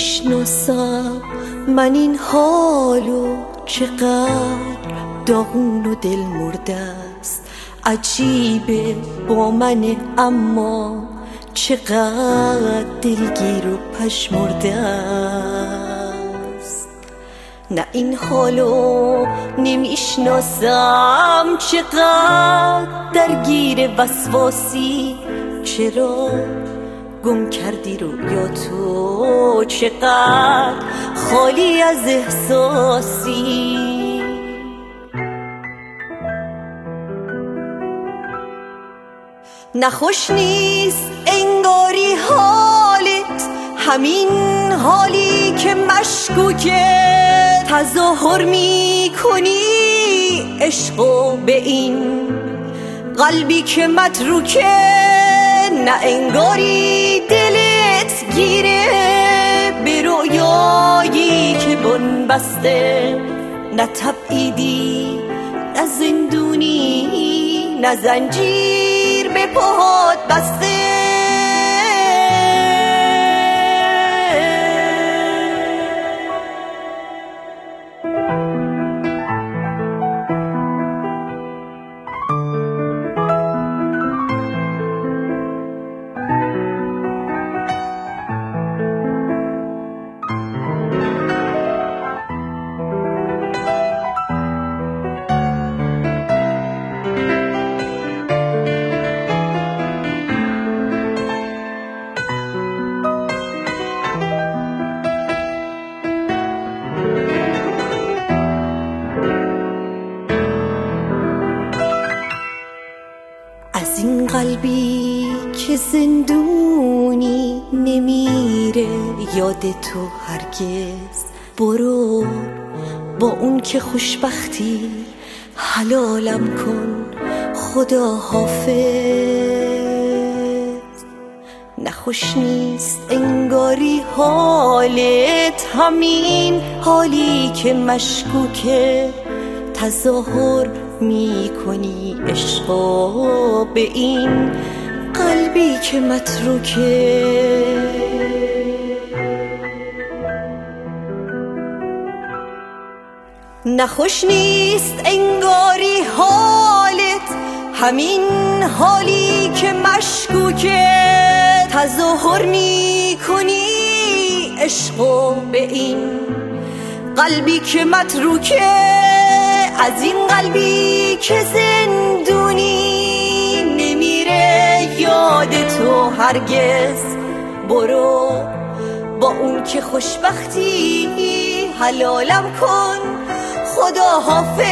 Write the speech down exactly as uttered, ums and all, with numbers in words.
نمیشناسم من این حالو، چقدر داغون و دل مرده است. عجیبه با منه اما چقدر دلگیر و پشمرده است. نه این حالو نمیشناسم چقدر درگیر وسواسی. چرا گم کردی رویا تو، چقدر خالی از احساسی. نخوش نیست انگاری حالت، همین حالی که مشکوکه. تظاهر می کنی عشقو به این قلبی که متروکه. نه انگاری دلت گیره به رویایی که بن بسته. نه تبعیدی نه زندونی نه زنجیر به پاهات بسته. از این قلبی که زندونی نمیره یاد تو هرگز. برو با اون که خوشبختی حلالم کن، خدا حافظ. نخوش نیست انگاری حالت، همین حالی که مشکوکه. تظاهر می کنی عشقا به این قلبی که متروکه. نخوش نیست انگاری حالت، همین حالی که مشکوکه. تظاهر می کنی عشقا به این قلبی که متروکه. از این قلبی که زندونی نمیره یاد تو هرگز. برو با اون که خوشبختی حلالم کن، خدا حافظ.